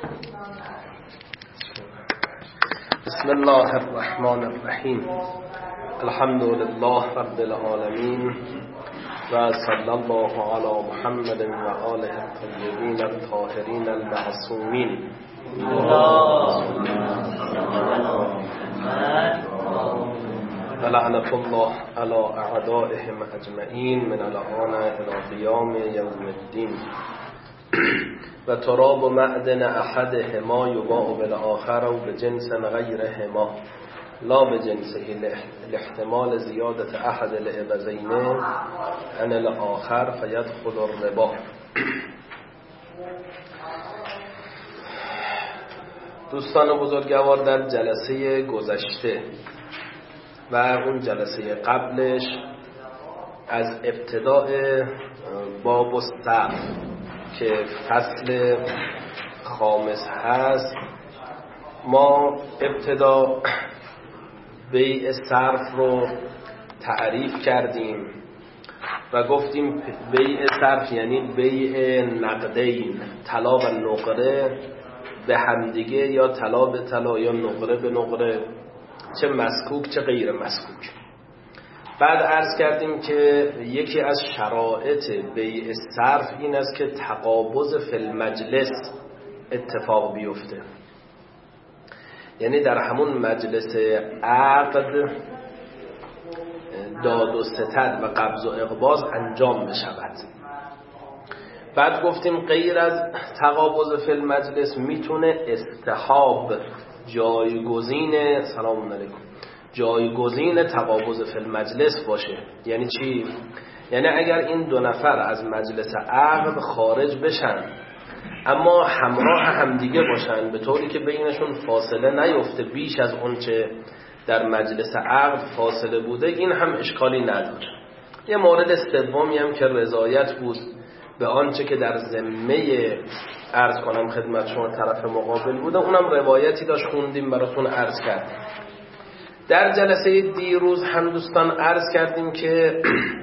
بسم الله الرحمن الرحیم. الحمد لله رب العالمین و صلی الله علی محمد و آله الطیبین الطاهرین المعصومین. و لعنة الله علی اعدائهم اجمعین من الآن الی قیام یوم الدین. و تراب معدن احدهما یباع بالآخر و بجنس غیرهما لا بجنسه لاحتمال زیادت احد العوضین عن الآخر فیدخل الربا. دوستان بزرگوار، در جلسه گذشته و اون جلسه قبلش از ابتداء باب الصرف که فصل خامس هست ما ابتدا بیع صرف رو تعریف کردیم و گفتیم بیع صرف یعنی بیع نقدین، طلا و نقره به همدیگه یا طلا به طلا یا نقره به نقره، چه مسکوک چه غیر مسکوک. بعد عرض کردیم که یکی از شرایط بیع صرف این است که تقابض فی المجلس اتفاق بیفته، یعنی در همون مجلس عقد داد و ستد و قبض و اقباض انجام بشود. بعد گفتیم غیر از تقابض فی المجلس میتونه استحاب جایگزین جایگزین تقابض فی المجلس باشه. یعنی چی؟ یعنی اگر این دو نفر از مجلس عقد خارج بشن اما همراه همدیگه باشن به طوری که بینشون فاصله نیفته بیش از اون چه در مجلس عقد فاصله بوده، این هم اشکالی نداره. یه مورد سومی هم که رضایت بود به آنچه که در ذمه عرض کنم خدمت شما طرف مقابل بوده، اونم روایتی داشت خوندیم براتون عرض کردیم. در جلسه دیروز هم دوستان عرض کردیم که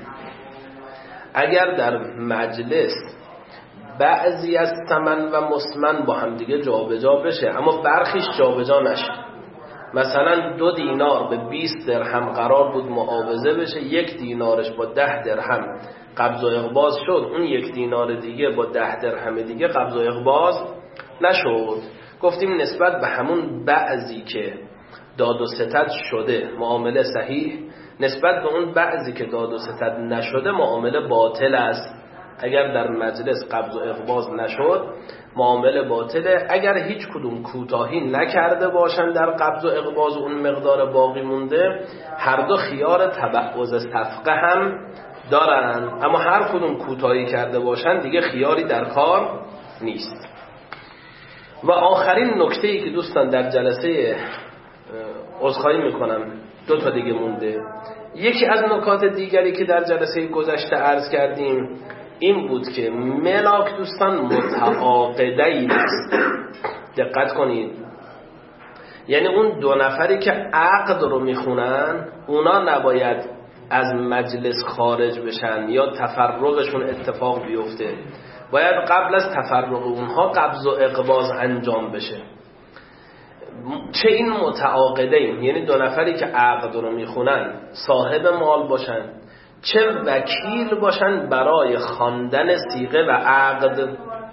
اگر در مجلس بعضی از ثمن و مسمن با هم دیگه جابجا بشه اما برخیش جابجا نشه، مثلا 2 دینار به 20 درهم قرار بود معاوضه بشه، 1 دینارش با 10 درهم قبض و اقباض شد، اون 1 دینار دیگه با 10 درهم دیگه قبض و اقباض نشد. گفتیم نسبت به همون بعضی که داد و ستد شده معامله صحیح، نسبت به اون بعضی که داد و ستد نشده معامله باطل است. اگر در مجلس قبض و اقباض نشد معامله باطله. اگر هیچ کدوم کوتاهی نکرده باشن در قبض و اقباض اون مقدار باقی مونده، هر دو خیار تبعوض صفقه هم دارن، اما هر کدوم کوتاهی کرده باشن دیگه خیاری در کار نیست. و آخرین نکته‌ای که دوستان در جلسه عذرخواهی میکنم 2 تا دیگه مونده، یکی از نکات دیگری که در جلسه گذشته عرض کردیم این بود که ملاک دوستان متعاقدین است. دقت کنید، یعنی اون 2 نفری که عقد رو میخونن اونا نباید از مجلس خارج بشن یا تفرقشون اتفاق بیفته، باید قبل از تفرق اونها قبض و اقباض انجام بشه. چه این متعاقدین یعنی 2 نفری که عقد رو میخونن صاحب مال باشن، چه وکیل باشن برای خواندن صیغه و عقد.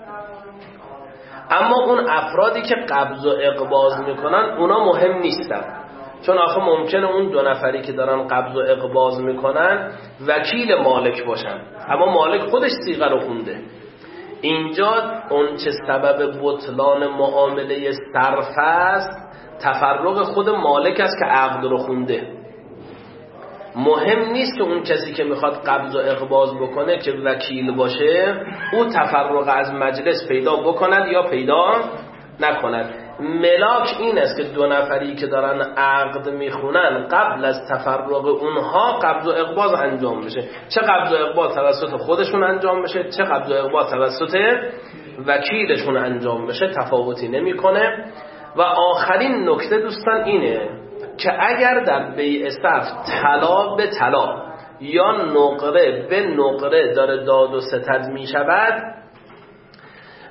اما اون افرادی که قبض و اقباض میکنن اونا مهم نیستن، چون آخه ممکنه اون 2 نفری که دارن قبض و اقباض میکنن وکیل مالک باشن اما مالک خودش صیغه رو خونده. اینجا اون چه سبب بطلان معامله صرف است تفرق خود مالک است که عقد رو خونده. مهم نیست که اون کسی که میخواد قبض و اقباض بکنه که وکیل باشه او تفرق از مجلس پیدا بکند یا پیدا نکند. ملاک این است که 2 نفری که دارن عقد میخونن قبل از تفرق اونها قبض و اقباض انجام بشه، چه قبض و اقباض توسط خودشون انجام بشه چه قبض و اقباض توسط وکیلشون انجام بشه تفاوتی نمیکنه. و آخرین نکته دوستان اینه که اگر در بیع صرف طلا به طلا یا نقره به نقره داره داد و ستد می شود،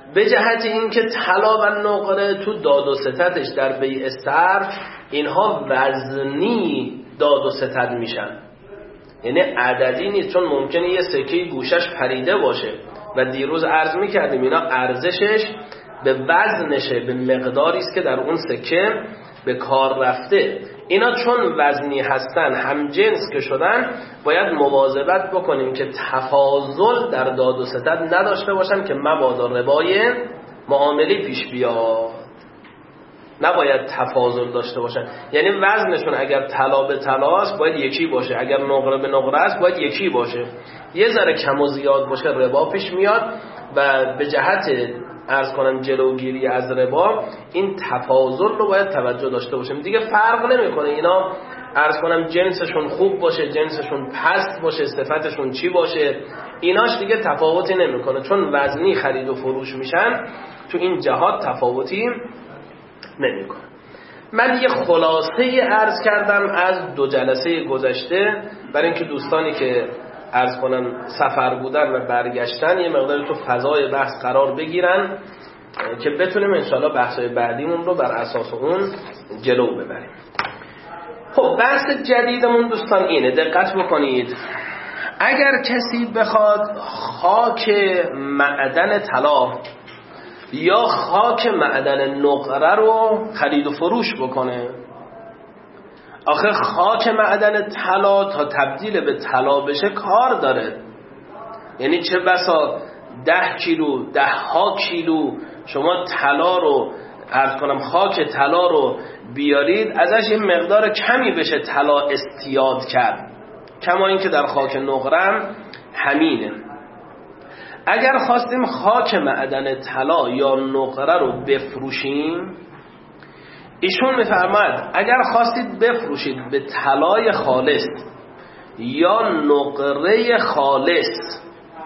به جهت اینکه طلا و نقره تو داد و ستدش در بیع صرف اینها وزنی داد و ستد میشن، یعنی عددی نیست، چون ممکنه یه سکه گوشش پریده باشه و دیروز عرض میکردیم اینا ارزشش به وزنشه، به مقداری است که در اون سکه به کار رفته. اینا چون وزنی هستن، هم جنس که شدن، باید مواظبت بکنیم که تفاضل در داد و ستد نداشته باشن که مبادا ربای معاملی پیش بیاد. نباید تفاضل داشته باشن، یعنی وزنشون اگر طلا به طلا است باید یکی باشه، اگر نقره به نقره است باید یکی باشه. یه ذره کم و زیاد باشه ربا پیش میاد و به جهت عرض کنم جلوگیری از ربا این تفاضل رو باید توجه داشته باشیم. دیگه فرق نمیکنه اینا عرض کنم جنسشون خوب باشه، جنسشون پست باشه، صفتشون چی باشه، ایناش دیگه تفاوتی نمیکنه، چون وزنی خرید و فروش میشن تو این جهات تفاوتی نمیکنه. من یه خلاصه عرض کردم از 2 جلسه گذشته برای اینکه دوستانی که عرض کنم سفر بودن و برگشتن یه مقدار تو فضای بحث قرار بگیرن که بتونیم انشاءالله بحثای بعدیمون رو بر اساس اون جلو ببریم. خب بحث جدیدمون دوستان اینه، دقت بکنید. اگر کسی بخواد خاک معدن طلا یا خاک معدن نقره رو خرید و فروش بکنه، آخه خاک معدن طلا تا تبدیل به طلا بشه کار داره، یعنی چه بسا 10 کیلو 10 کیلو شما طلا رو عرض کنم خاک طلا رو بیارید ازش یه مقدار کمی بشه طلا استیاد کرد، کما این که در خاک نقره همینه. اگر خواستیم خاک معدن طلا یا نقره رو بفروشیم، ایشون میفرماد اگر خواستید بفروشید به طلای خالص یا نقره خالص،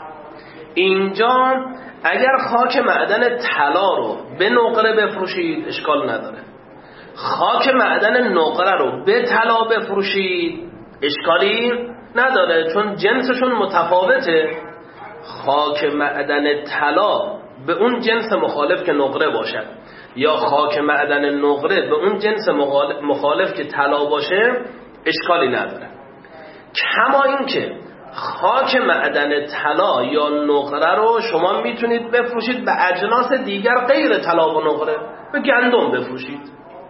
اینجا اگر خاک معدن طلا رو به نقره بفروشید اشکال نداره، خاک معدن نقره رو به طلا بفروشید اشکالی نداره، چون جنسشون متفاوته. خاک معدن طلا به اون جنس مخالف که نقره باشد یا خاک معدن نقره به اون جنس مخالف که طلا باشه اشکالی نداره. کما این که خاک معدن طلا یا نقره رو شما میتونید بفروشید به اجناس دیگر غیر طلا و نقره، به گندم بفروشید،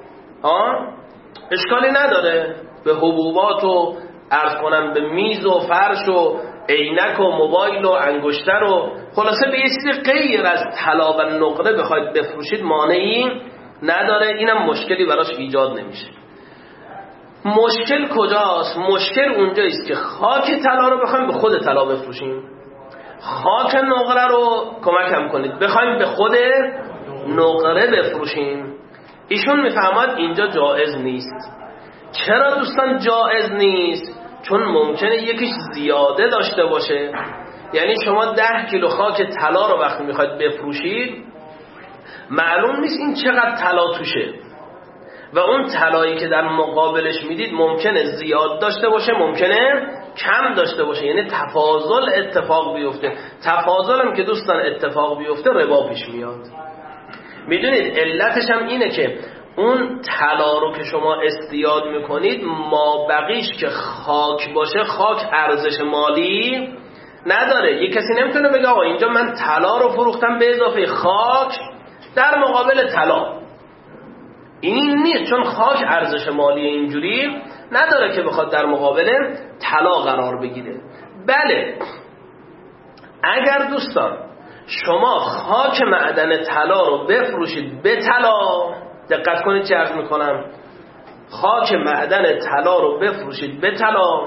اشکالی نداره، به حبوبات و عرض کنم به میز و فرش و عینک و موبایل و انگشتر و خلاصه به یه چیزی غیر از طلا و نقره بخواید بفروشید مانعی نداره، اینم مشکلی براش ایجاد نمیشه. مشکل کجاست؟ مشکل اونجاییست که خاک طلا رو بخوایم به خود طلا بفروشیم، خاک نقره رو کمکم کنید بخوایم به خود نقره بفروشیم. ایشون میفهمد اینجا جایز نیست. چرا دوستان جایز نیست؟ چون ممکنه یکیش زیاده داشته باشه، یعنی شما 10 کیلو خاک طلا رو وقتی میخواید بفروشید معلوم نیست این چقدر طلا توشه و اون طلایی که در مقابلش میدید ممکنه زیاد داشته باشه، ممکنه کم داشته باشه، یعنی تفاضل اتفاق بیفته. تفاضل هم که دوستان اتفاق بیفته ربا پیش میاد. میدونید علتش هم اینه که اون طلا رو که شما استیاد میکنید ما بقیش که خاک باشه، خاک ارزش مالی نداره. یک کسی نمیتونه بگه آقا اینجا من طلا رو فروختم به اضافه خاک در مقابل طلا، این نیست، چون خاک ارزش مالی اینجوری نداره که بخواد در مقابل طلا قرار بگیره. بله اگر دوستان شما خاک معدن طلا رو بفروشید به طلا، دقت کنید چه عرض میکنم، خاک معدن طلا رو بفروشید به طلا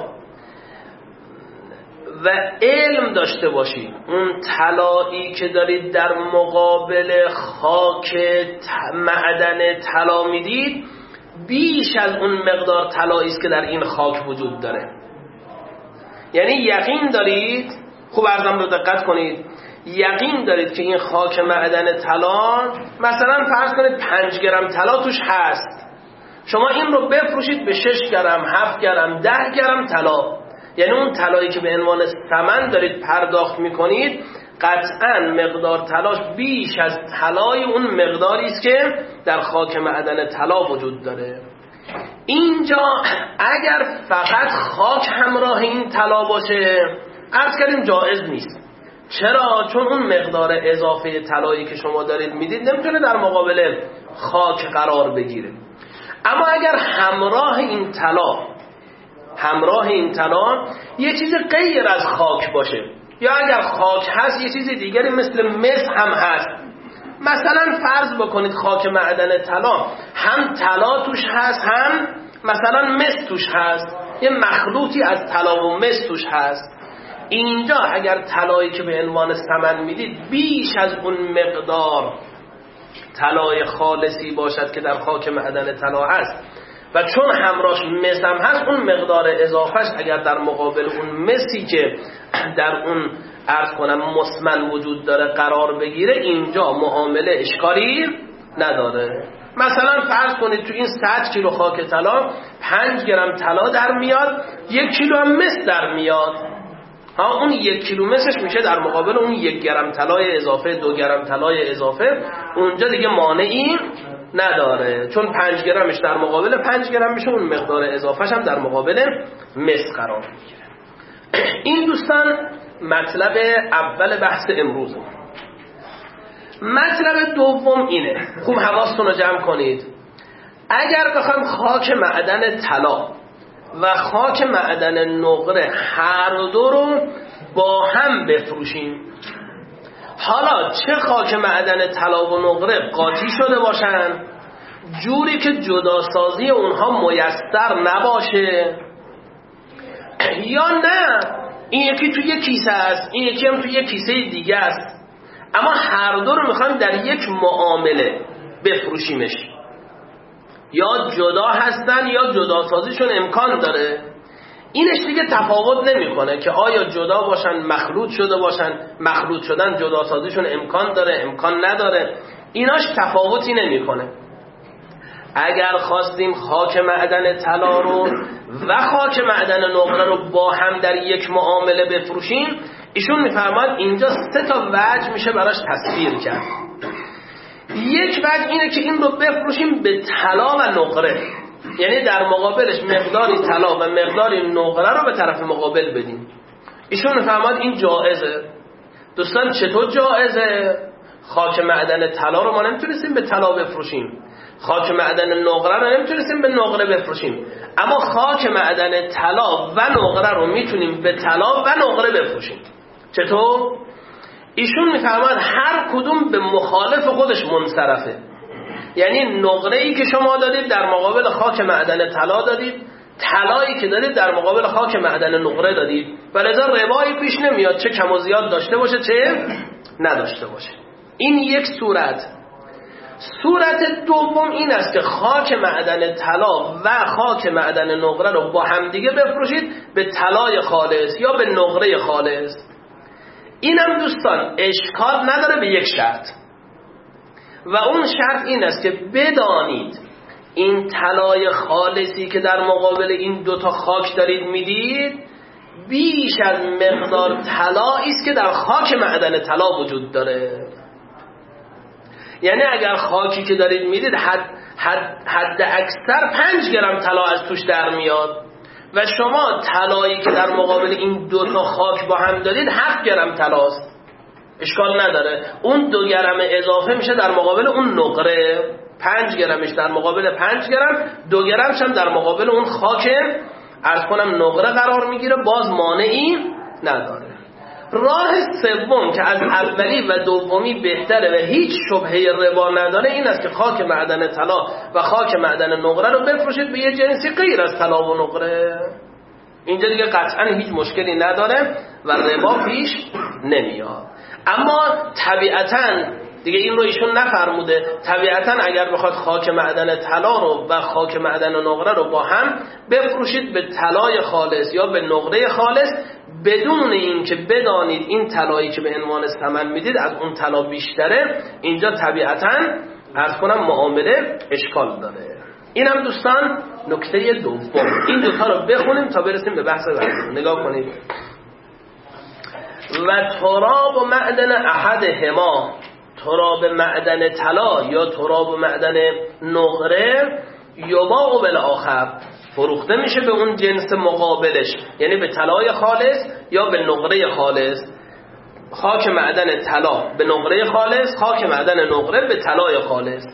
و علم داشته باشید اون طلایی که دارید در مقابل خاک معدن طلا میدید بیش از اون مقدار طلایی است که در این خاک وجود داره. یعنی یقین دارید، خوب عرضم رو دقت کنید، یقین دارید که این خاک معدن طلا مثلا فرض کنید 5 گرم طلا توش هست، شما این رو بفروشید به 6 گرم 7 گرم 10 گرم طلا، یعنی اون طلایی که به عنوان ثمن دارید پرداخت میکنید قطعا مقدار طلاش بیش از طلای اون مقداری است که در خاک معدن طلا وجود داره. اینجا اگر فقط خاک همراه این طلا باشه عرض کردیم جایز نیست. چرا؟ چون اون مقدار اضافه طلایی که شما دارید میدید نمیتونه در مقابل خاک قرار بگیره. اما اگر همراه این طلا یه چیز غیر از خاک باشه، یا اگر خاک هست یه چیز دیگری مثل مس هم هست، مثلا فرض بکنید خاک معدن طلا هم طلا توش هست هم مثلا مس توش هست، یه مخلوطی از طلا و مس توش هست. اینجا اگر طلایی که به عنوان ثمن میدید بیش از اون مقدار طلای خالصی باشد که در خاک معدن طلا هست و چون همراهش مس هم هست، اون مقدار اضافهش اگر در مقابل اون مسی که در اون عرض کنم مسمن وجود داره قرار بگیره، اینجا معامله اشکالی نداره. مثلا فرض کنید تو این 100 کیلو خاک طلا 5 گرم طلا در میاد، 1 کیلو هم مس در میاد. اون 1 کیلو مسش میشه در مقابل اون 1 گرم طلای اضافه، 2 گرم طلای اضافه. اونجا دیگه مانعی نداره، چون 5 گرمش در مقابل 5 گرم میشه، اون مقدار اضافهش هم در مقابل مس قرار میگیره. این دوستان مطلب اول بحث امروز. مطلب دوم اینه، خوب حواستون رو جمع کنید. اگر بخوایم خاک معدن طلا و خاک معدن نقره هر دو رو با هم بفروشیم، حالا چه خاک معدن طلا و نقره قاطی شده باشن، جوری که جداسازی اونها میسر نباشه، یا نه این یکی تو یک کیسه است این یکی هم تو یک کیسه دیگه است، اما هر دو رو میخوایم در یک معامله بفروشیمش، یا جدا هستن یا جداسازیشون امکان داره. اینش دیگه تفاوت نمیکنه که آیا جدا باشن مخلوط شده باشن، مخلوط شدن جداسازیشون امکان داره امکان نداره، ایناش تفاوتی نمیکنه. اگر خواستیم خاک معدن طلا رو و خاک معدن نقره رو با هم در یک معامله بفروشیم، ایشون میفرماد اینجا 3 تا وجه میشه براش تصویر کرد. یک وجه اینه که این رو بفروشیم به طلا و نقره، یعنی در مقابلش مقداری طلا و مقداری نقره رو به طرف مقابل بدیم. ایشون میفرماد این جائزه. دوستان چطور جائزه؟ خاک معدن طلا رو ما نمیتونستیم به طلا بفروشیم، خاک معدن نقره رو نمیتونستیم به نقره بفروشیم، اما خاک معدن طلا و نقره رو میتونیم به طلا و نقره بفروشیم. چطور؟ ایشون میفرماد هر کدوم به مخالف خودش منصرفه. یعنی نقره‌ای که شما دادید در مقابل خاک معدن طلا دادید، طلایی که دادید در مقابل خاک معدن نقره دادید، و لذا روایی پیش نمیاد چه کم و زیاد داشته باشه چه نداشته باشه. این یک صورت. صورت دوم این است که خاک معدن طلا و خاک معدن نقره رو با همدیگه بفروشید به طلای خالص یا به نقره خالص. اینم دوستان اشکال نداره به یک شرط، و اون شرط این است که بدانید این طلای خالصی که در مقابل این 2 تا خاک دارید میدید بیش از مقدار طلایی است که در خاک معدن طلا وجود داره. یعنی اگر خاکی که دارید میدید حد اکثر 5 گرم طلا از توش در میاد و شما طلایی که در مقابل این 2 تا خاک با هم دارید 7 گرم طلاست، اشکال نداره. اون 2 گرم اضافه میشه در مقابل اون نقره، 5 گرمش در مقابل 5 گرم، 2 گرمش هم در مقابل اون خاک عرض کنم نقره قرار میگیره، باز مانعی نداره. راه سوم که از اولی و دومی بهتره و هیچ شبهه ربا نداره این است که خاک معدن طلا و خاک معدن نقره رو بفروشید به یه جنسی غیر از طلا و نقره. اینجا دیگه قطعا هیچ مشکلی نداره و ربا پیش نمیاد. اما طبیعتاً دیگه این رو ایشون نفرموده، طبیعتاً اگر بخواد خاک معدن طلا رو و خاک معدن نقره رو با هم بفروشید به طلای خالص یا به نقره خالص، بدون این که بدانید این طلایی که به عنوان ثمن میدید از اون طلا بیشتره، اینجا طبیعتاً عرض کنم معامله اشکال داره. اینم دوستان نکته دوم. این 2 تا رو بخونیم تا برسیم به بحث بعدی. نگاه کنید. و تراب و معدن احدهما، تراب معدن طلا یا تراب و معدن نقره، یباع بالآخر، فروخته میشه به اون جنس مقابلش، یعنی به طلای خالص یا به نقره خالص. خاک معدن طلا به نقره خالص، خاک معدن نقره به طلای خالص.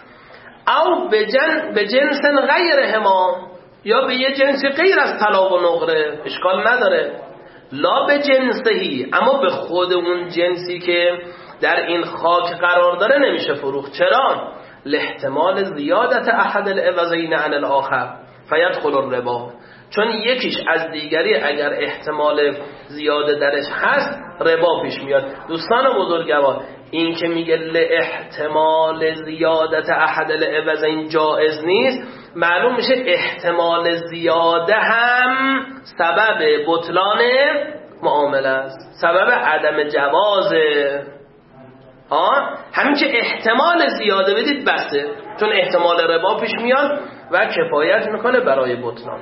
او به جنس غیرهما، یا به یه جنسی غیر از طلا و نقره، اشکال نداره. لا به جنسهی، اما به خود اون جنسی که در این خاک قرار داره نمیشه فروخت. چرا؟ لاحتمال زیادت احد العوضین عن الاخر فیدخل الربا، چون یکیش از دیگری اگر احتمال زیاده درش هست ربا پیش میاد. دوستان بزرگوار، این که میگه لاحتمال زیادت احد العوضین جائز نیست، معلوم میشه احتمال زیاده هم سبب بطلان معامله است، سبب عدم جوازه. همین که احتمال زیاده بدید بسه، چون احتمال ربا پیش میاد و کفایت میکنه برای بطلان.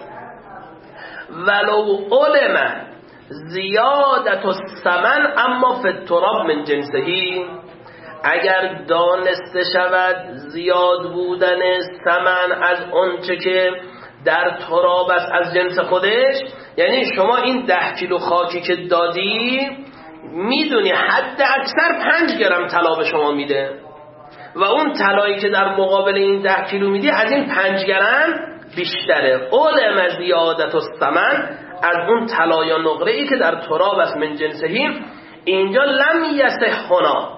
ولو علم زیادت الثمن اما فی التراب من جنسهی، اگر دانسته شود زیاد بودن ثمن از اونچه که در تراب است از جنس خودش، یعنی شما این 10 کیلو خاکی که دادی میدونی حد اکثر 5 گرم طلا به شما میده و اون طلایی که در مقابل این 10 کیلو میدی از این 5 گرم بیشتره. علم زیادت الثمن، از اون طلا یا نقره ای که در تراب است من جنسهی، اینجا لم یصح هنا،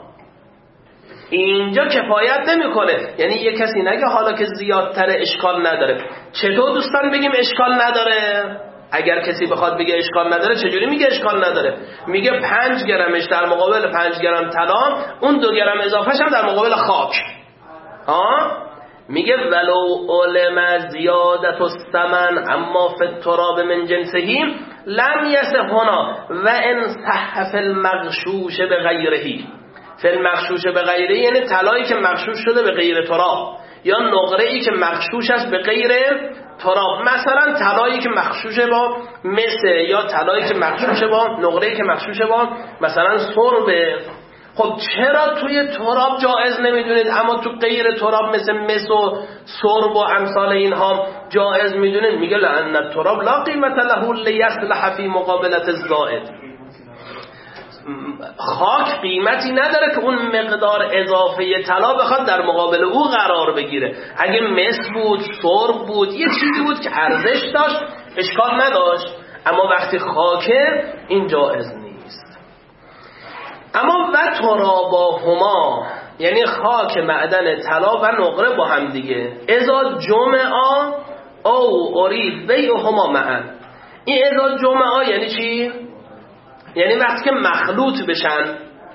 اینجا کفایت نمیکنه. یعنی یه کسی نگه حالا که زیادتر اشکال نداره. چطور دوستان بگیم اشکال نداره؟ اگر کسی بخواد بگه اشکال نداره، چجوری میگه اشکال نداره؟ میگه 5 گرمش در مقابل 5 گرم طلا، اون 2 گرم اضافهش هم در مقابل خاک. میگه ولو علم زیادت الثمن اما فی التراب من جنسهی لم یصح هنا و ان صح فی المغشوش بغیره. فی المغشوش بغیره یعنی طلایی که مغشوش شده به غیر تراب، یا نقره ای که مغشوش است به غیر تراب. مثلا طلایی که مغشوش با مس، یا طلایی که مغشوش با نقره ای که مغشوش با مثلا سرب. خب چرا توی تراب جائز نمیدونید اما تو غیر تراب مثل مس و سرب و امثال اینها جائز میدونید؟ میگه لأن التراب لا قیمت له لیصلح فی مقابلت الزائد. خاک قیمتی نداره که اون مقدار اضافه طلا بخواد در مقابل او قرار بگیره. اگه مس بود، سرب بود، یه چیزی بود که ارزش داشت، اشکال نداشت. اما وقتی خاکه این جائز نیست. اما و تراباهما، یعنی خاک معدن طلا و نقره با هم دیگه، اذا جمعا او ارید بیعهما معا. این اذا جمعا یعنی چی؟ یعنی وقتی که مخلوط بشن،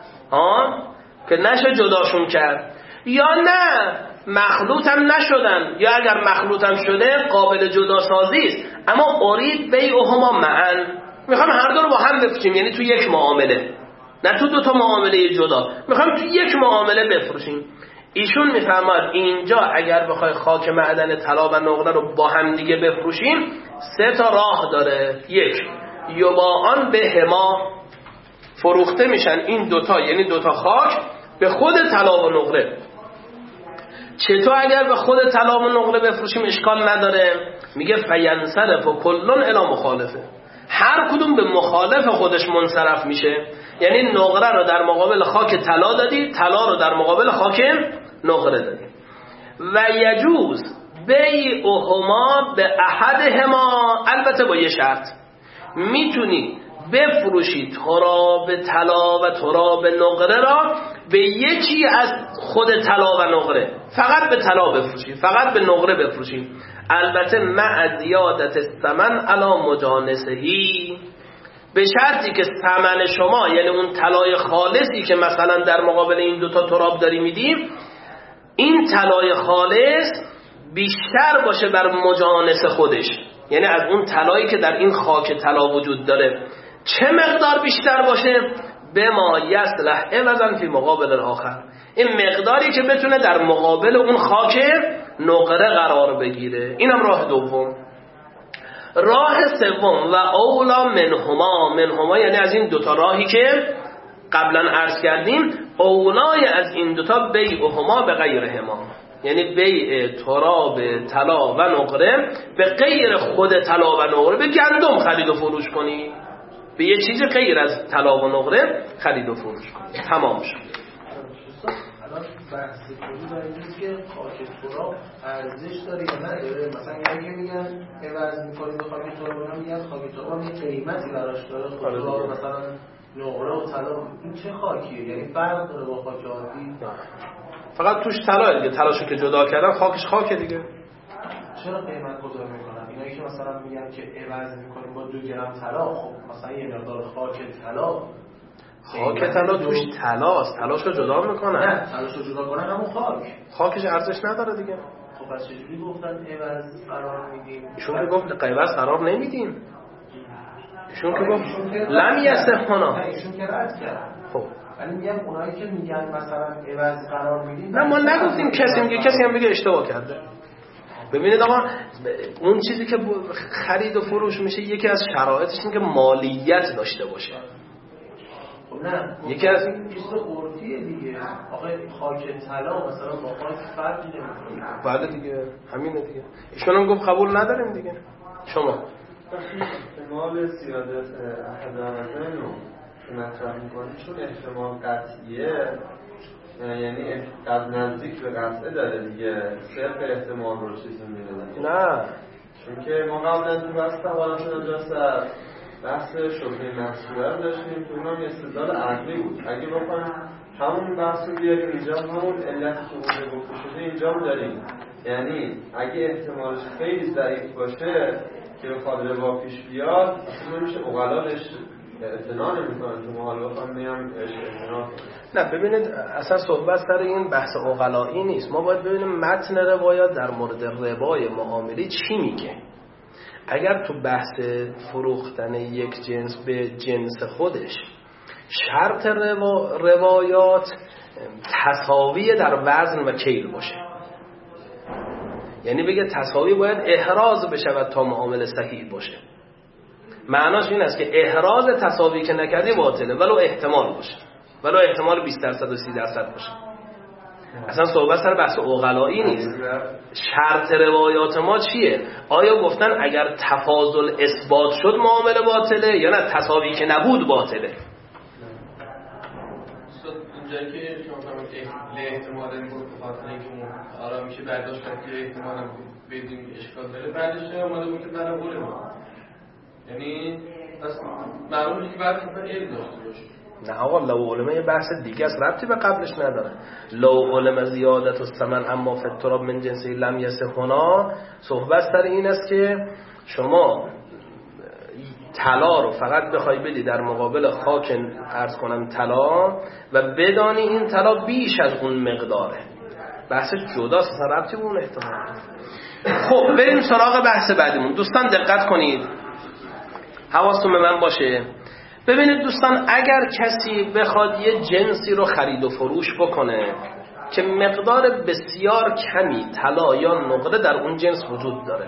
که نشه جداشون کرد، یا نه مخلوط هم نشدن، یا اگر مخلوط هم شده قابل جدا سازی است، اما ارید بیعهما معا، میخوام هر دو رو با هم بفروشیم، یعنی تو یک معامله، نه تو 2 تا معامله جدا، میخوام تو یک معامله بفروشیم. ایشون میفرماد اینجا اگر بخوای خاک معدن طلا و نقره رو با هم دیگه بفروشیم 3 تا راه داره. 1 یباعان به هما، فروخته میشن این 2 تا، یعنی 2 تا خاک به خود طلا و نقره. چطور اگر به خود طلا و نقره بفروشیم اشکال نداره؟ میگه فینصرف و کلون الی مخالفه، هر کدوم به مخالف خودش منصرف میشه. یعنی نقره رو در مقابل خاک طلا دادی، طلا رو در مقابل خاک نقره دادی. و یجوز بیعهما به احدهما، البته با یه شرط، میتونی بفروشی تراب طلا و تراب نقره را به یکی از خود طلا و نقره، فقط به طلا بفروشی، فقط به نقره بفروشی، البته مع زیادت الثمن علی مجانسهی، به شرطی که ثمن شما، یعنی اون طلای خالصی که مثلا در مقابل این 2 تا تراب داری میدیم، این طلای خالص بیشتر باشه بر مجانس خودش، یعنی از اون طلایی که در این خاک طلا وجود داره. چه مقدار بیشتر باشه؟ بما یصلح عوضا فی مقابل الاخر، این مقداری که بتونه در مقابل اون خاک نقره قرار بگیره. اینم راه دوم. راه سوم و اولا منهما یعنی از این دوتا راهی که قبلا عرض کردیم، اولای از این دوتا بیعهما به غیرهما، یعنی بیع تراب طلا و نقره به غیر خود طلا و نقره، به گندم خرید و فروش کنی، به یه چیز غیر از طلا و نقره خرید و فروش کنی. تمام شد. الان بحث کلی برای اینه که خاک تراب ارزش داره یا نداره. مثلا اگه میگن عوض می‌کنیم به خاک تراب، میگن خاک تراب یه قیمتی براش داره، خود تراب مثلا نقره و طلا، این چه خاکیه؟ یعنی فرق داره با خاک عادی؟ فقط توش طلا دیگه، طلاشو که جدا کردن خاکش خاکه دیگه. چرا قیمت گذاری میکنن؟ اینایی که مثلا میگن که عوض میکنیم با 2 گرم طلا، خب مثلا یه مقدار خاک طلا توش طلاست، طلاشو جدا میکنن. نه طلاشو جدا کنن همون خاکش ارزش نداره دیگه. خب پس چجوری گفتن عوض قرار میدیم؟ ایشون که گفت عوض قرار نمیدیم. ایشون که گفت لم یصحنا. ایشون که رد کرد. خب ولی میگم اونایی که میگن مثلا عوض قرار میدیم، نه ما نگفتیم کسی هم بگه اشتباه کرده. ببینید آقا، اون چیزی که خرید و فروش میشه یکی از شرایطش اینه که مالیت داشته باشه. نه یکی از این چیز عرفیه دیگه. آقا خاک طلا مثلا با خاک فرقی نمیکنه. بله دیگه، همینه دیگه. ایشون هم گفت قبول نداریم دیگه. شما احتمال سیادت احدامتن رو مطرح میکنی چون احتمال قطعیه، یعنی از نزدیک به قطعه داره دیگه، صرف احتمال رو چیزی میده. نه چون که ما قبل از این بحث حوالات نجاست بحث شبهه محصوله رو داشتیم که اونم یه استدلال عقلی بود. اگه بخوایم همون بحث رو بیاریم اینجا، همون علتی که اونجا گفته شده اینجا رو داریم، یعنی اگه احتمالش خیلی ضعیف باشه که بخواد ربا پیش بیاد، اصلا نمیشه اقلالش اعتنا نمی‌کنن که ما حالا بخوایم میام اعتنا کنیم. نه ببینید اصلا صحبت سر این بحث اقلایی نیست. ما باید ببینیم متن روایات در مورد ربای معامله چی میگه. اگر تو بحث فروختن یک جنس به جنس خودش شرط روایات تساوی در وزن و کیل باشه، یعنی بگه تساوی باید احراز بشود تا معامله صحیح باشه، معناش این است که احراز تساوی که نکردی باطله ولو احتمال باشه، ولو احتمال 20% و 30% باشه. اصلا صحبت سر بحث عقلایی نیست. شرط روایات ما چیه؟ آیا گفتن اگر تفاضل اثبات شد معامله باطله یا نه تساوی که نبود باطله؟ اونجایی که شما فرمودید احتمال این بود به خاطر اینکه اون آرا میشه برداشت کرد که احتمال بدون اشکال داره، بعدش اومده بود که برای قول ما، یعنی پس معلومه که بعد خب علم داشته باشه. نه آقا، لو علمه یه بحث دیگه است، ربطی به قبلش نداره. لو علمه زیادت الثمن اما فی التراب من جنسی لم یصحنا، صحبت سر این است که شما طلا رو فقط بخوای بدی در مقابل خاک عرض کنم طلا و بدانی این طلا بیش از اون مقداره، بحثش جداست، ربطی به اون احتمال. خب بریم سراغ بحث بعدیمون. دوستان دقت کنید، حواستون به من باشه. ببینید دوستان، اگر کسی بخواد یه جنسی رو خرید و فروش بکنه که مقدار بسیار کمی طلا یا نقره در اون جنس وجود داره،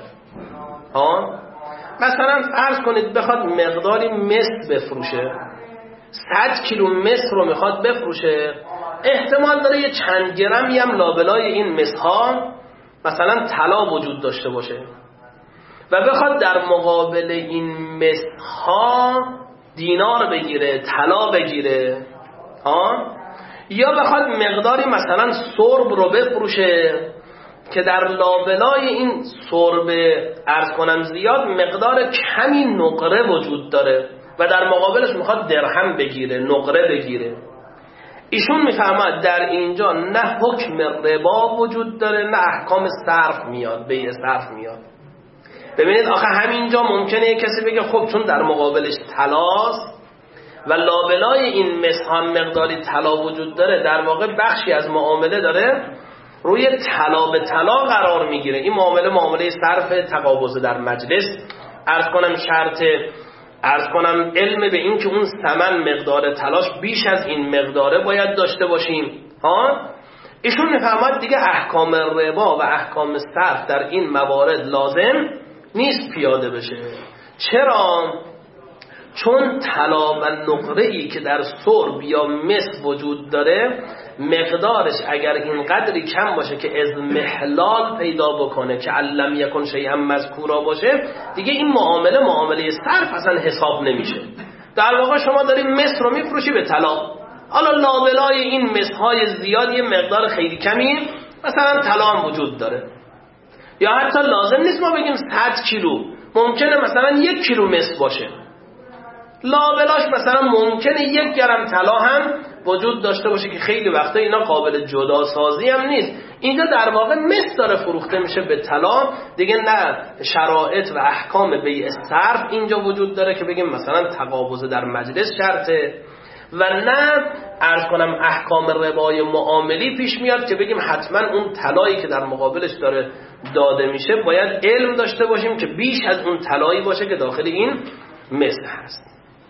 مثلا فرض کنید بخواد مقداری مس بفروشه، 100 کیلو مس رو میخواد بفروشه، احتمال داره یه چند گرمی هم لابلای این مس ها مثلا طلا وجود داشته باشه و بخواد در مقابل این مس ها دینار بگیره، طلا بگیره، یا بخواد مقداری مثلا سرب رو بفروشه که در لابلای این سرب عرض کنم زیاد مقدار کمی نقره وجود داره و در مقابلش میخواد درهم بگیره، نقره بگیره. ایشون میفهمد در اینجا نه حکم ربا وجود داره نه احکام صرف میاد، بیع صرف میاد. ببینید آخه همینجا ممکنه کسی بگه خب چون در مقابلش طلاست و لابلای این مسحان مقداری طلا وجود داره، در واقع بخشی از معامله داره روی طلا به طلا قرار میگیره. این معامله صرف تقابض در مجلس، عرض کنم شرط عرض کنم علم به این که اون ثمن مقدار طلاش بیش از این مقداره باید داشته باشیم. ایشون میفهمد دیگه احکام ربا و احکام صرف در این موارد لازم نیست پیاده بشه. چرا؟ چون طلا و نقره‌ای که در سرب یا مس وجود داره مقدارش اگر این قدری کم باشه که اضمحلال پیدا بکنه که علم یکن شیئا مذکورا باشه، دیگه این معامله صرف اصلا حساب نمیشه. در واقع شما داری مس رو میفروشی به طلا، حالا لابلای این مس‌های زیاد یه مقدار خیلی کمی مثلا طلا هم وجود داره، یا حتی لازم نیست ما بگیم 100 کیلو، ممکنه مثلا 1 کیلو مس باشه، لابلاش مثلا ممکنه 1 گرم طلا هم وجود داشته باشه که خیلی وقتا اینا قابل جدا سازی هم نیست. اینجا در واقع مس داره فروخته میشه به طلا، دیگه نه شرایط و احکام بیع صرف اینجا وجود داره که بگیم مثلا تقابض در مجلس شرطه، و نه عرض کنم احکام ربای معاملی پیش میاد که بگیم حتما اون طلایی که در مقابلش داره داده میشه باید علم داشته باشیم که بیش از اون طلایی باشه که داخل این مس هست.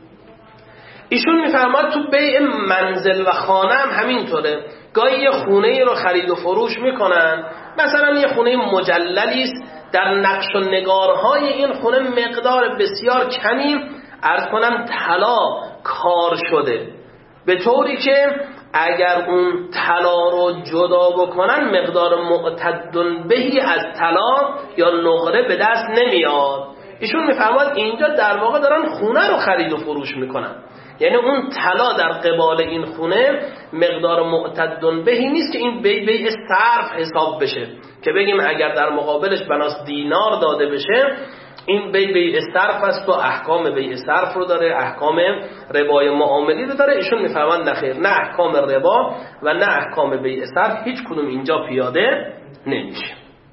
ایشون میفرماد تو بیع منزل و خانه هم همینطوره. گاهی یه خونه رو خرید و فروش میکنن، مثلا یه خونه مجللی است، در نقش و نگارهای این خونه مقدار بسیار کمی عرض کنم طلا کار شده، به طوری که اگر اون طلا رو جدا بکنن مقدار معتد بهی از طلا یا نقره به دست نمیاد. ایشون میفرماد اینجا در واقع دارن خونه رو خرید و فروش میکنن، یعنی اون طلا در قبال این خونه مقدار معتد بهی نیست که این بیع صرف حساب بشه که بگیم اگر در مقابلش بناس دینار داده بشه این بیع صرف است و احکام بیع صرف رو داره، احکام ربای معاملی رو داره. ایشون میفرماند نخیر، نه احکام ربا و نه احکام بیع صرف هیچ کدوم اینجا پیاده نمیشه.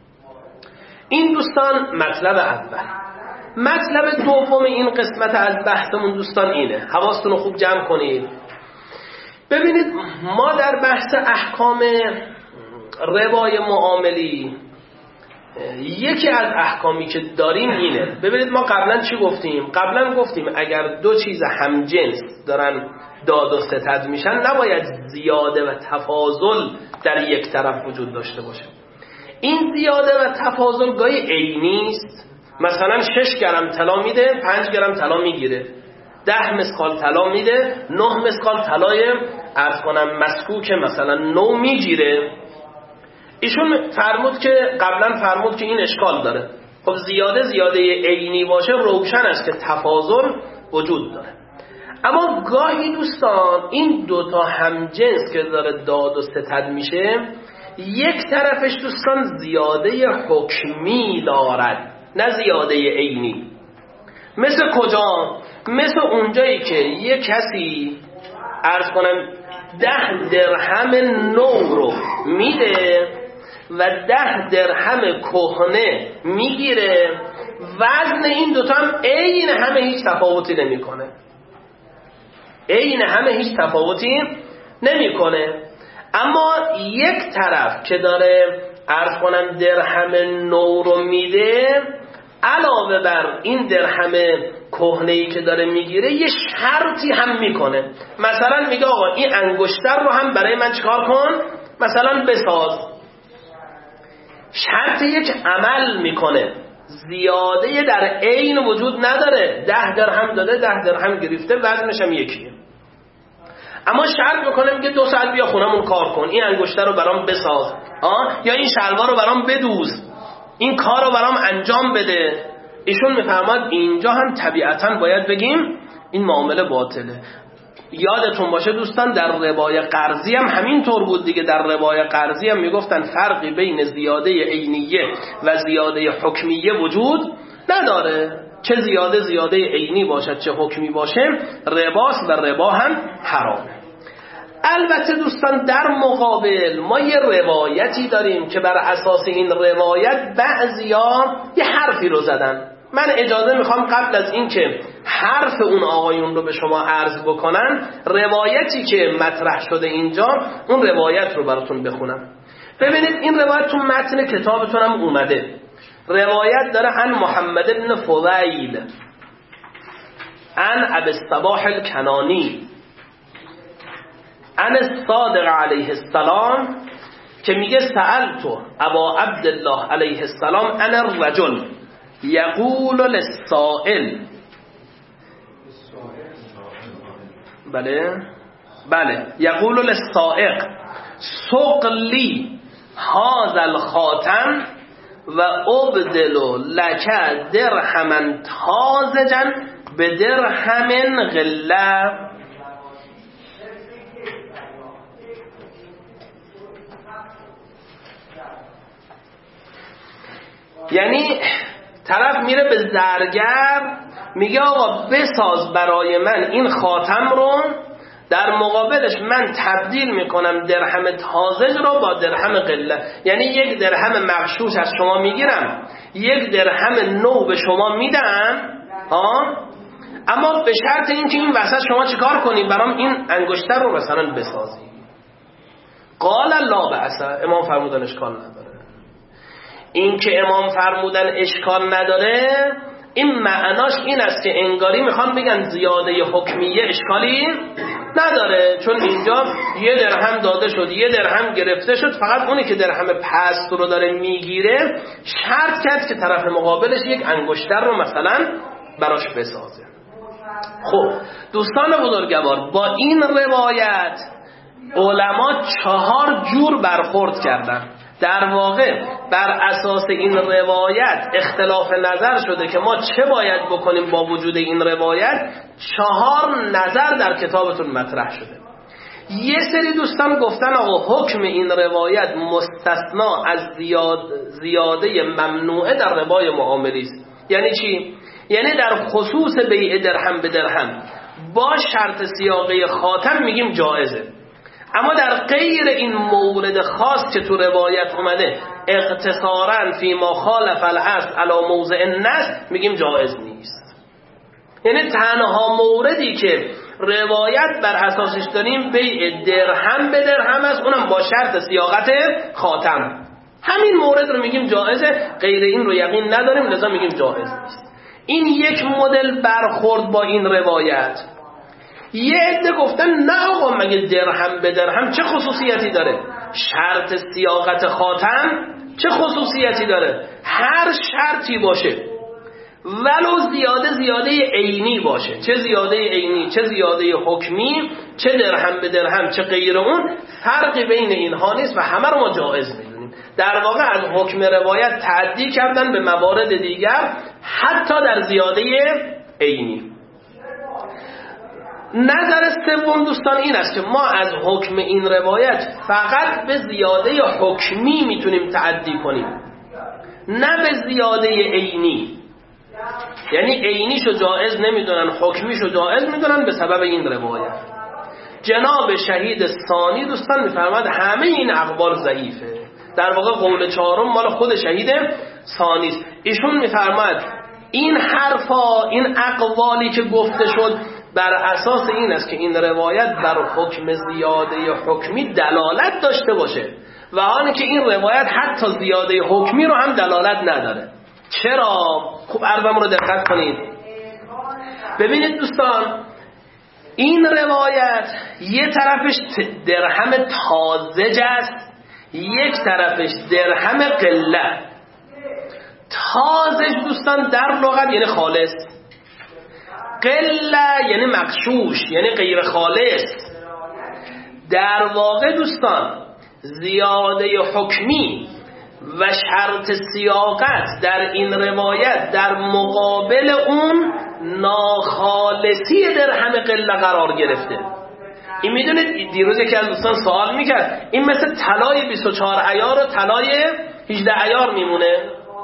این دوستان مطلب اول. مطلب دوم این قسمت از بحثمون دوستان اینه، حواستون رو خوب جمع کنید. ببینید ما در بحث احکام ربای معاملی یکی از احکامی که داریم اینه. ببینید ما قبلا چی گفتیم؟ قبلا گفتیم اگر دو چیز همجنس دارن داد و ستد میشن نباید زیاده و تفاضل در یک طرف وجود داشته باشه. این زیاده و تفاضل گاهی عینی است، مثلا 6 گرم طلا میده 5 گرم طلا میگیره، 10 مسقال طلا میده 9 مسقال طلای عرض کنم مسکوک مثلا 9 میگیره. ایشون فرمود که قبلا فرمود که این اشکال داره. خب زیاده عینی باشه روشن است که تفاضل وجود داره، اما گاهی دوستان این دوتا همجنس که داره داد و ستد میشه یک طرفش دوستان زیاده حکمی دارد نه زیاده عینی. مثل کجا؟ مثل اونجایی که یک کسی عرض کنم 10 درهم نو رو میده و 10 درهم کهنه میگیره، وزن این دوتا هم عین همه هیچ تفاوتی نمیکنه، عین همه هیچ تفاوتی نمیکنه. اما یک طرف که داره عرض کنم درهم نو رو میده علاوه بر این درهم کهنه‌ای که داره میگیره یه شرطی هم میکنه، مثلا میگه آقا این انگشتر رو هم برای من چکار کن مثلا بساز. شرط یک عمل میکنه، زیاده در عین وجود نداره. 10 درهم داده 10 درهم گرفته وزنش هم یکیه، اما شرط میکنه میگه 2 ساعت بیا خونمون کار کن، این انگشتر رو برام بساز یا این شلوار رو برام بدوز، این کار رو برام انجام بده. ایشون میفرماد اینجا هم طبیعتا باید بگیم این معامله باطله. یادتون باشه دوستان در ربای قرضی هم همین طور بود دیگه. در ربای قرضی هم میگفتن فرقی بین زیاده عینیه و زیاده حکمیه وجود نداره، چه زیاده عینی باشد چه حکمی باشه رباست و ربا هم حرامه. البته دوستان در مقابل ما یه روایتی داریم که بر اساس این روایت بعضیا یه حرفی رو زدن. من اجازه میخوام قبل از این که حرف اون آقایون رو به شما عرض بکنن روایتی که مطرح شده اینجا اون روایت رو براتون بخونم. ببینید این روایت تو متن کتابتون هم اومده. روایت داره عن محمد بن فضیل عن ابی الصباح الکنانی عن الصادق علیه السلام که میگه سألت ابا عبدالله علیه السلام عن الرجل یقول للسائل، بله یقول للسائق سقلی هذا الخاتم و ابدل لک درهما تازجا به درهم غله. یعنی طرف میره به زرگر میگه آقا بساز برای من این خاتم رو، در مقابلش من تبدیل میکنم درهم تازج رو با درهم قله. یعنی یک درهم مغشوش از شما میگیرم، یک درهم نو به شما میدم، اما به شرط اینکه این وسط شما چیکار کنید؟ برام این انگشتر رو مثلا بسازی. قال لا بأس، امام فرمودن اشکال نداره. این که امام فرمودن اشکال نداره این معناش این است که انگاری میخوان بگن زیاده حکمیه اشکالی نداره، چون اینجا یه درهم داده شد، یه درهم گرفته شد، فقط اونی که درهم پست رو داره میگیره شرط کرد که طرف مقابلش یک انگشتر رو مثلا براش بسازه. خب دوستان بزرگوار، با این روایت علما 4 جور برخورد کردن. در واقع بر اساس این روایت اختلاف نظر شده که ما چه باید بکنیم. با وجود این روایت 4 نظر در کتابتون مطرح شده. یه سری دوستان گفتن آقا حکم این روایت مستثنا از زیاده ممنوعه در ربای معاملی است. یعنی چی؟ یعنی در خصوص بیع درهم به درهم با شرط سیاقه خاتم میگیم جایزه، اما در غیر این مورد خاص که تو روایت اومده اقتصاراً فی ما خالف الاصل علی موضع النص میگیم جایز نیست. یعنی تنها موردی که روایت بر اساسش داریم بیع درهم به درهم است، اونم با شرط سیاقت خاتم. همین مورد رو میگیم جایزه، غیر این رو یقین نداریم لذا میگیم جایز نیست. این یک مدل برخورد با این روایت. یه عده گفتن نه آقا مگه درهم به درهم چه خصوصیتی داره؟ شرط سیاقت خاتم چه خصوصیتی داره؟ هر شرطی باشه ولو زیاده عینی باشه، چه زیاده عینی چه زیاده حکمی، چه درهم به درهم چه غیر اون، فرقی بین اینها نیست و همه رو ما جایز میدونیم. در واقع از حکم روایت تعدی کردن به موارد دیگر حتی در زیاده عینی. نظر سوم دوستان این است که ما از حکم این روایت فقط به زیاده حکمی میتونیم تعدی کنیم، نه به زیاده عینی. یعنی عینیشو جائز نمیدونن، حکمیشو جائز میدونن به سبب این روایت. جناب شهید ثانی دوستان میفرماد همه این اقوال ضعیفه. در واقع قول 4 مال خود شهید ثانی است. ایشون میفرماد این حرفا، این اقوالی که گفته شد بر اساس این است که این روایت بر حکم زیاده حکمی دلالت داشته باشه، و آنه که این روایت حتی زیاده حکمی رو هم دلالت نداره. چرا؟ خوب عرضم رو دقت کنید. ببینید دوستان، این روایت یه طرفش درهم تازج است، یک طرفش درهم قله. تازج دوستان در لغت یعنی خالص، قله یعنی مغشوش یعنی غیر خالص. در واقع دوستان زیاده حکمی و شرط سیاقت در این روایت در مقابل اون ناخالصی درهم قله قرار گرفته. این میدونید دیروز که از دوستان سوال میکرد این مثل طلای 24 عیار و طلای 18 عیار میمونه.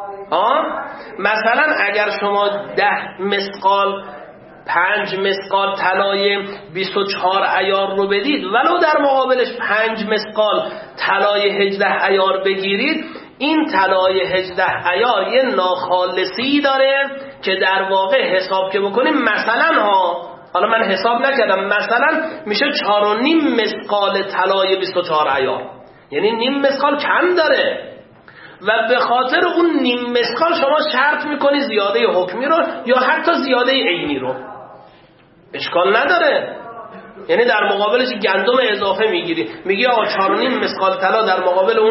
مثلا اگر شما 10 مسقال 5 مسقال طلای 24 عیار رو بدید ولو در مقابلش 5 مسقال طلای 18 عیار بگیرید، این طلای 18 عیار یه ناخالصی داره که در واقع حساب که بکنیم مثلا حالا من حساب نکردم مثلا میشه 4.5 مسقال طلای 24 عیار، یعنی نیم مسقال کم داره و به خاطر اون نیم مسقال شما شرط میکنی زیاده حکمی رو یا حتی زیاده عینی رو. اشکال نداره. یعنی در مقابلش گندم اضافه میگیری، میگی آقا 4.5 مسقال طلا در مقابل اون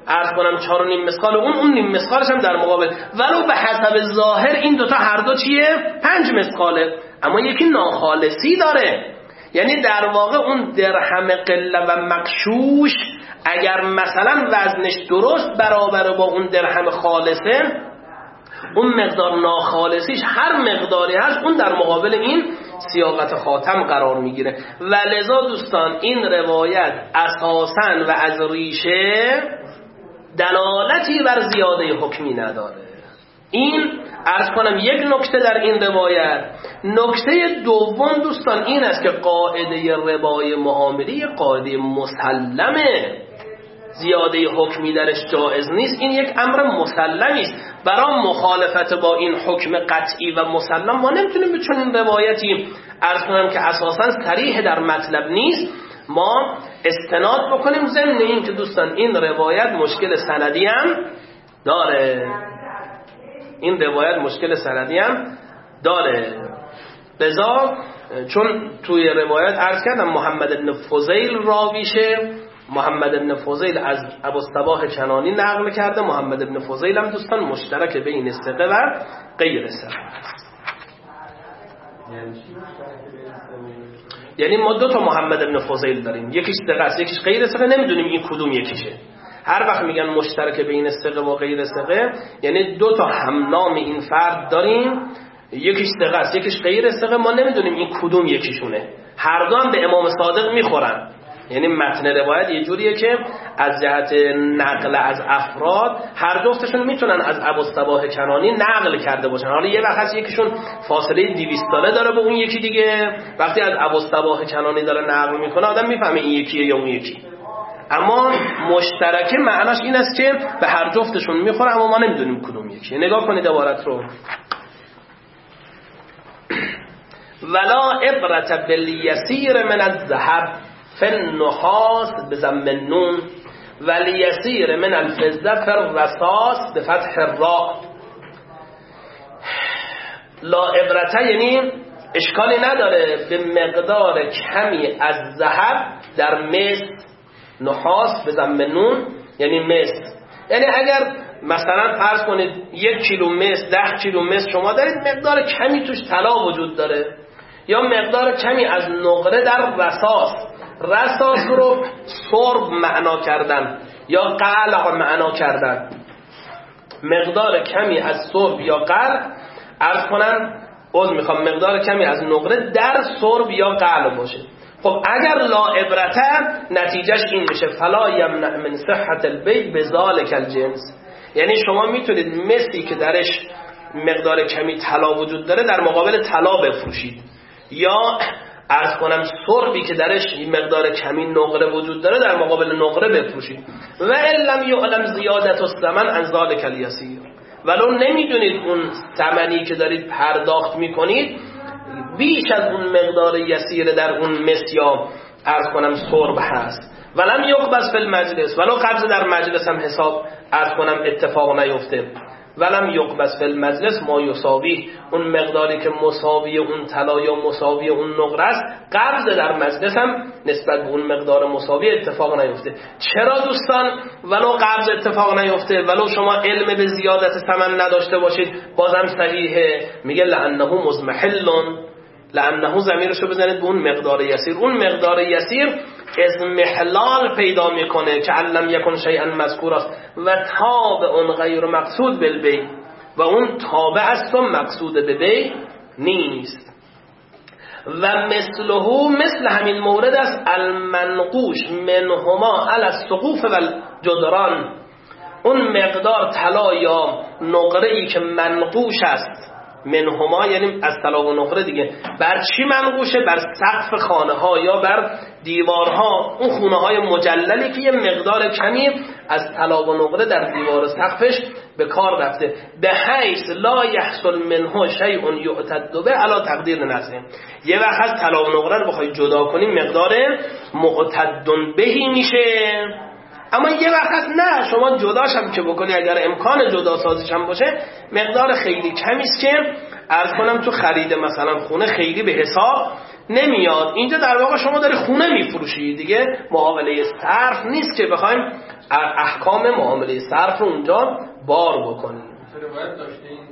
عرض کنم 4.5 مسقال اون نیم مسقالش هم در مقابل، ولو به حسب ظاهر این دوتا هر دو چیه 5 مسقاله، اما یکی ناخالصی داره. یعنی در واقع اون درهم قله و مغشوش اگر مثلا وزنش درست برابر با اون درهم خالصه، اون مقدار ناخالصیش هر مقداری هست اون در مقابل این صیاغت خاتم قرار میگیره. و لذا دوستان این روایت اساساً و از ریشه دلالتی بر زیاده حکمی نداره. این عرض کنم یک نکته در این روایت. نکته دوم دوستان این است که قاعده ربای معامله قاعده مسلمه، زیاده حکمی درش جایز نیست. این یک امر مسلمی است. برای مخالفت با این حکم قطعی و مسلم ما نمیتونیم به چنین روایتی عرض کنم که اساساً صریح در مطلب نیست ما استناد بکنیم. ضمن این که دوستان این روایت مشکل سندی هم داره، این روایت مشکل سندی هم داره. لذا چون توی روایت عرض کردم محمد بن فضیل راویشه، محمد بن فضیل از ابوالصباح کنانی نقل کرده. محمد بن فضیل هم دوستان مشترک بین ثقه و غیر ثقه است. یعنی ما دو تا محمد بن فضیل داریم، یکیش ثقه است یکیش غیر ثقه، نمیدونیم این کدوم یکیشه. هر وقت میگن مشترک بین ثقه و غیر ثقه یعنی دو تا همنام این فرد داریم، یکیش ثقه است یکیش غیر ثقه، ما نمیدونیم این کدوم یکیشونه. هر دو هم به امام صادق میخورن. یعنی متن روایت یه جوریه که از جهت نقل از افراد هر جفتشون میتونن از ابوالصباح کنانی نقل کرده باشن. حالا یه وقت هست یکیشون فاصله 200 ساله داره با اون یکی دیگه، وقتی از ابوالصباح کنانی داره نقل میکنه آدم میفهمه این یکیه یا اون یکی. اما مشترکه معناش این است که به هر جفتشون میخوره اما ما نمیدونیم کدوم یکیه. نگاه کنید عبارت رو. ولا عبرت بالیسیر من الذهب فالنحاس بضم النون والیسیر من الفضه فالرصاص بفتح الراء. لا عبرت یعنی اشکالی نداره به مقدار کمی از ذهب در مس، نحاس بضم النون یعنی مس. یعنی اگر مثلا فرض کنید 1 کیلو مس 10 کیلو مس شما دارید، مقدار کمی توش طلا وجود داره، یا مقدار کمی از نقره در رصاص رو سرب معنا کردن یا قلع معنا کردن. مقدار کمی از سرب یا قلع عرض کنن مقدار کمی از نقره در سرب یا قلع باشه. خب اگر لا عبرته نتیجهش این میشه فلا یمنع من صحت البیع بذالک الجنس. یعنی شما میتونید مسی که درش مقدار کمی طلا وجود داره در مقابل طلا بفروشید، یا عرض کنم سربی که درش مقدار کمی نقره وجود داره در مقابل نقره بفروشید. و ان لم یعلم زیادت الثمن عن ذلک الیسیر، ولو نمیدونید اون ثمنی که دارید پرداخت میکنید بیش از اون مقدار یسیر در اون مس یا عرض کنم سرب هست. ولم یقبض فی المجلس، ولو قبض در مجلس هم حساب عرض کنم اتفاق نیفته. ولم یقبض فی المجلس ما یساوی، اون مقداری که مساوی اون طلا یا مساوی اون نقره است قبض در مجلس هم نسبت به اون مقدار مساوی اتفاق نیفته. چرا دوستان ولو قبض اتفاق نیفته، ولو شما علم به زیادت ثمن نداشته باشید بازم صحیحه؟ میگه لانه مزمحل، لانه ضمیرشو بزنید به اون مقدار یسیر. اون مقدار یسیر اضمحلال پیدا میکنه که علم یکن شیئا مذکور است و تابع غیر مقصود بالبیع، و اون تابع است و مقصود به بیع نیست. و مثل همین مورد است المنقوش منهما علی السقوف و الجدران، اون مقدار طلا یا نقره‌ای که منقوش است منهما یعنی از طلا و نقره دیگه، بر چی منقوشه؟ بر سقف خانه ها یا بر دیوارها، اون خونه های مجللی که یه مقدار کمی از طلا و نقره در دیوار سقفش به کار رفته، به حیث لا یحصل منه شیء یعتد به علی تقدیر نظر. یه وقت از طلا و نقره رو بخوای جدا کنیم مقدار معتد بهی میشه، اما یه وقت نه شما جداش هم که بکنی اگر امکان جدا سازیش هم باشه مقدار خیلی کمیست که عرض کنم تو خرید مثلا خونه خیلی به حساب نمیاد. اینجا در واقع شما داری خونه میفروشی دیگه، معامله صرف نیست که بخوایم احکام معامله صرف رو اونجا بار بکنی. باید داشته این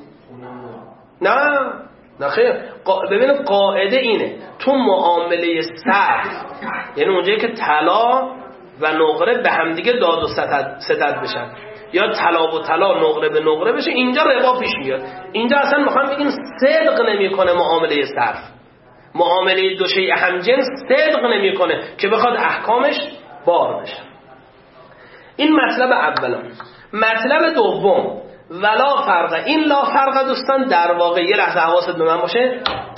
نه خیر. ببینید قاعده اینه تو معامله صرف، یعنی اونجایی که طلا و نقره به همدیگه داد و ستد بشن یا طلا و طلا نقره به نقره بشه، اینجا ربا پیش میاد. اینجا اصلا میخوام بگیم صدق نمیکنه معامله صرف، معامله دو شیء همجنس صدق نمیکنه که بخواد احکامش بار بشه. این مطلب اولم. مطلب دوم ولا فرق. این لا فرق دوستان در واقع یه لحظه حواست به من باشه،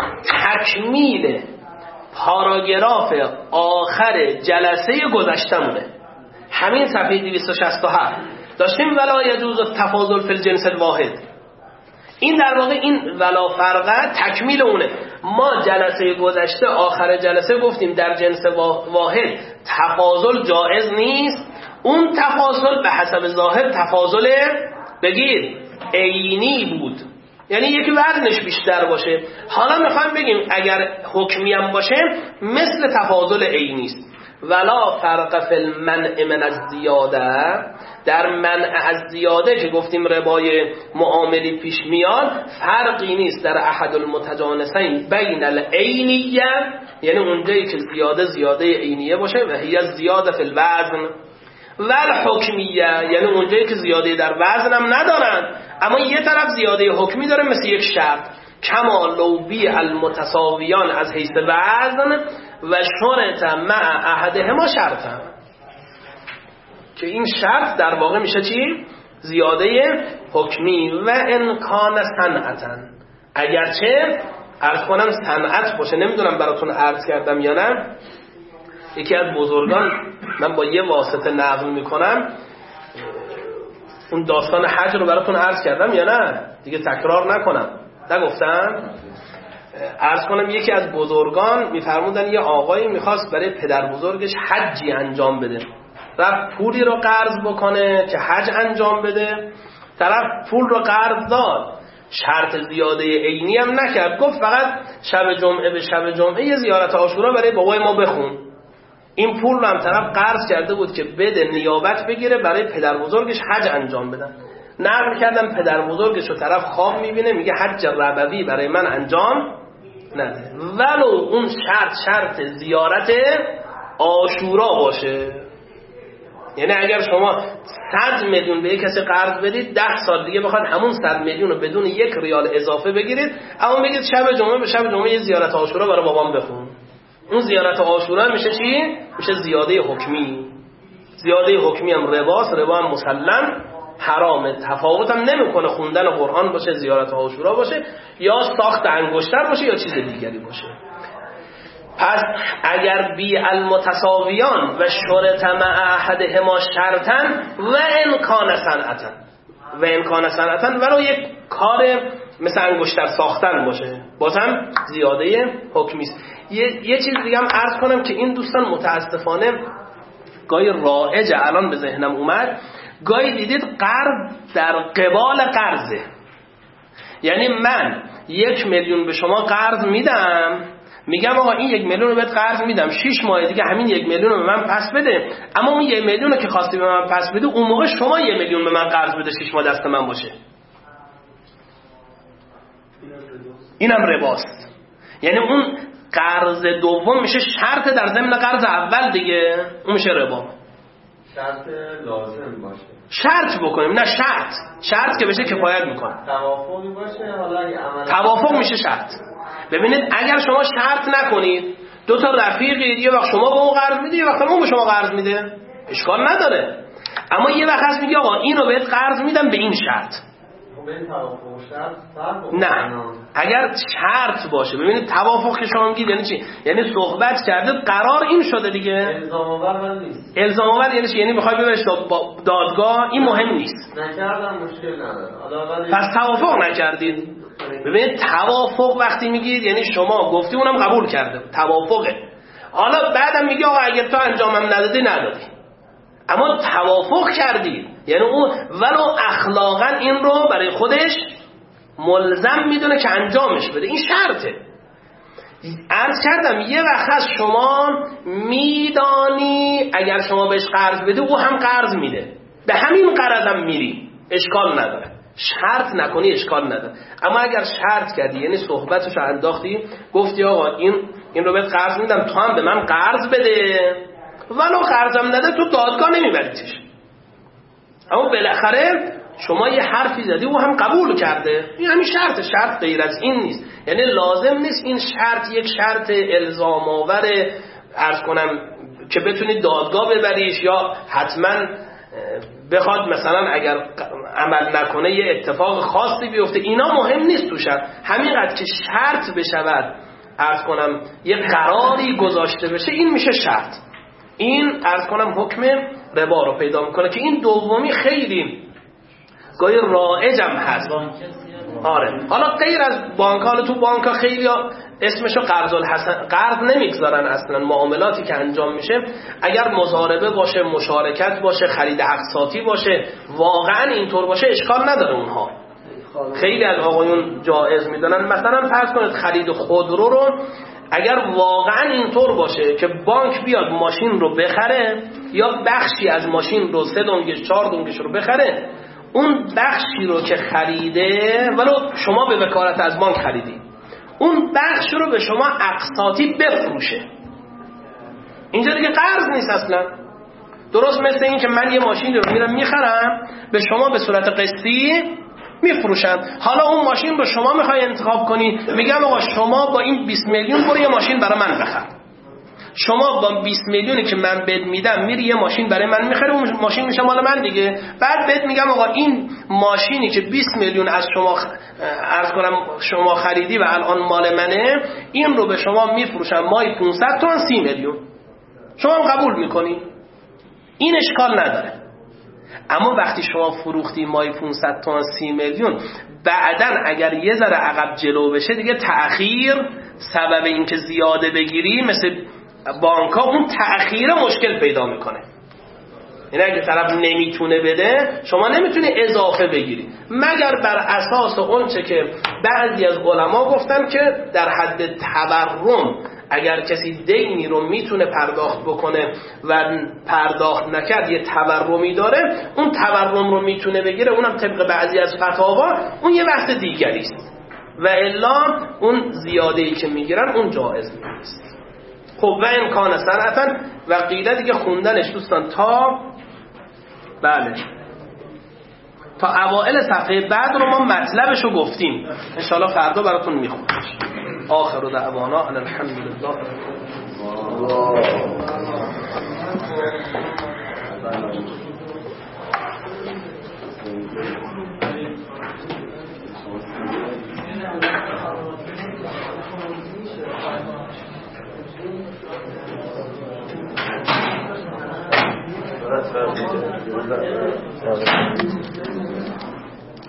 تکمیل پاراگراف آخر جلسه گذشتمونه. همین صفحه 267 داشتیم ولا یجوز التفاضل فی الجنس الواحد. این در واقع این ولا فرق تکمیل اونه. ما جلسه گذشته آخر جلسه گفتیم در جنس واحد تفاضل جائز نیست. اون تفاضل به حسب ظاهر تفاضل بگیر عینی بود، یعنی یکی وزنش بیشتر باشه. حالا میخوام بگیم اگر حکمی هم باشه مثل تفاضل عینی است. ولا فرق فی المنع من الزیاده. در منع از زیاده که گفتیم ربای معاملی پیش میاد، فرقی نیست در احد المتجانسین بین العینیه، یعنی اونجایی که زیاده عینیه باشه و هی زیاده فی الوزن، و الحکمیه یعنی اونجایی که زیاده در وزن هم ندارن اما یه طرف زیاده حکمی داره، مثل یک شرط کما لوبی المتساویان از حیث وزن و شرط مع احدهما شرطن، که این شرط در واقع میشه چی؟ زیاده حکمی. و امکان صنعتن، اگرچه عرض کنم صنعت باشه. نمیدونم براتون عرض کردم یا نه، یکی از بزرگان، من با یه واسطه نقل میکنم، اون داستان حج رو براتون عرض کردم یا نه؟ دیگه تکرار نکنم. نگفتم؟ عرض کنم یکی از بزرگان میفرمودن یه آقایی میخواست برای پدر بزرگش حجی انجام بده، رفت پولی رو قرض بکنه که حج انجام بده، طرف پول رو قرض داد، شرط زیاده عینی هم نکرد، گفت فقط شب جمعه به شب جمعه یه زیارت عاشورا برای بابای ما بخون. این پول رو هم طرف قرض کرده بود که بده نیابت بگیره برای پدر بزرگش حج انجام بدن. نقل کردم پدر بزرگش رو طرف خواب میبینه میگه حج ربوی برای من انجام نده، ولو اون شرط زیارت عاشورا باشه. یعنی اگر شما 100 میلیون به یک کسی قرض بدید، 10 سال دیگه بخواد همون 100 میلیون رو بدون 1 ریال اضافه بگیرید، اما بگید شب جمعه به شب جمعه یه زیارت عاشورا برای بابام بخون. اون زیارت عاشورا میشه چی؟ میشه زیاده حکمی. زیاده حکمی هم رباست، ربا هم مسلم حرامه. تفاوت هم نمیکنه خوندن قرآن باشه، زیارت عاشورا باشه، یا ساخت انگشتر باشه، یا چیز دیگری باشه. پس اگر بی المتساویان و شرط مع احدهما شرطن و امکان صنعتن ولو یک کار مثل انگشتر ساختن باشه، بازم زیاده حکمی است. یه چیز دیگه هم عرض کنم که این دوستان متاسفانه گاهی رایجه، الان به ذهنم اومد، گاهی دیدید قرض در قبال قرضه. یعنی من 1 میلیون به شما قرض میدم، میگم آقا این 1 میلیون رو بهت قرض میدم، 6 ماه دیگه همین 1 میلیون رو به من پس بده، اما اون 1 میلیون رو که خواستی به من پس بده اون موقع شما 1 میلیون به من قرض بده، 6 ماه دست من باشه. اینم رباست. یعنی اون قرض دوم میشه شرط در ضمن قرض اول دیگه، اون میشه ربا. شرط لازم باشه، شرط بکنیم، نه شرط که بشه کفایت میکنه. توافقی باشه، حالا اگه عمل توافق میشه شرط. ببینید اگر شما شرط نکنید، 2 تا رفیقید، یه وقت شما به اون قرض میده، یه وقت اون به شما قرض میده، اشکال نداره. اما یه وقت هست میگه آقا اینو بهت قرض میدم به این شرط. نه، اگر شرط باشه. ببینید توافق که شما میگید یعنی چی؟ یعنی صحبت کردید، قرار این شده دیگه. الزام آور نیست. الزام آور یعنی چی؟ یعنی میخوای ببریش دادگاه، این مهم نیست. نکردم مشکل نداره. پس توافق نکردید. ببینید توافق وقتی میگید یعنی شما گفتی اونم قبول کرده، توافقه. حالا بعدم میگه آقا اگر تو انجامم ندادی اما توافق کردید، یعنی اون ولو اخلاقا این رو برای خودش ملزم میدونه که انجامش بده، این شرطه. عرض کردم یه وقت از شما میدانی اگر شما بهش قرض بده او هم قرض میده، به همین قرض هم میری، اشکال نداره. شرط نکنی اشکال نداره. اما اگر شرط کردی، یعنی صحبتشو انداختی، گفتی آقا این رو بهت قرض میدم، تو هم به من قرض بده، ولو قرضم نده تو دادگاه نمیبریتش. اما بالاخره شما یه حرفی زدی و هم قبول کرده، این همین شرط غیر از این نیست. یعنی لازم نیست این شرط یک شرط الزام آور عرض کنم که بتونید دادگاه ببریش، یا حتما بخواد مثلا اگر عمل نکنه یه اتفاق خاصی بیفته. اینا مهم نیست تو شرط، همینقدر که شرط بشود عرض کنم یه قراری گذاشته بشه، این میشه شرط. این عرض کنم حکم ربا رو پیدا میکنه که این دومی خیلی گاهی رایجم هست. آره، حالا غیر از بانک، حالا تو بانک ها خیلی اسمشو قرض الحسن، قرض نمیگذارن اصلا. معاملاتی که انجام میشه اگر مضاربه باشه، مشارکت باشه، خرید اقساطی باشه، واقعا اینطور باشه اشکال نداره. اونها خیلی از آقایون جایز میدونن. مثلا فرض کنید خرید خودرو رو اگر واقعا اینطور باشه که بانک بیاد ماشین رو بخره، یا بخشی از ماشین رو 3 دونگش 4 دونگش رو بخره، اون بخشی رو که خریده ولو شما به وکالت از بانک خریدی، اون بخش رو به شما اقساطی بفروشه. اینجا دیگه قرض نیست اصلا. درست مثل این که من یه ماشین رو میرم میخرم، به شما به صورت قسطی میفروشم. حالا اون ماشین رو شما میخوای انتخاب کنی، میگم آقا شما با این 20 میلیون برو یه ماشین برای من بخر. شما با 20 میلیونی که من بهت میدم میری یه ماشین برای من میخری، اون ماشین میشه مال من دیگه. بعد بهت میگم آقا این ماشینی که 20 میلیون از شما عرض کنم شما خریدی و الان مال منه، این رو به شما میفروشم مای 500 تومن 30 میلیون. شما هم قبول میکنی، این اشکال نداره. اما وقتی شما فروختی مای 500 تومن 30 میلیون، بعدن اگر یه ذره عقب جلو بشه دیگه تأخیر سبب این که زیاده بگیری، مثل بانک ها اون تأخیر مشکل پیدا میکنه. یعنی اگه طرف نمیتونه بده، شما نمیتونی اضافه بگیری، مگر بر اساس اونچه که بعضی از علما گفتن که در حد تورم اگر کسی دینی رو میتونه پرداخت بکنه و پرداخت نکرد یه تورمی داره، اون تورم رو میتونه بگیره. اونم طبق بعضی از فتاوا اون یه بحث دیگری است، و الا اون زیاده‌ای که میگیرن اون جایز نیست. خب و امکان صنعتا و قیله دیگه خوندنش دوستان تا بله تا اوائل صفحه بعد رو ما مطلبش رو گفتیم، انشاءالله فردا براتون میخونم. آخر دعوانا ان الحمدلله. That's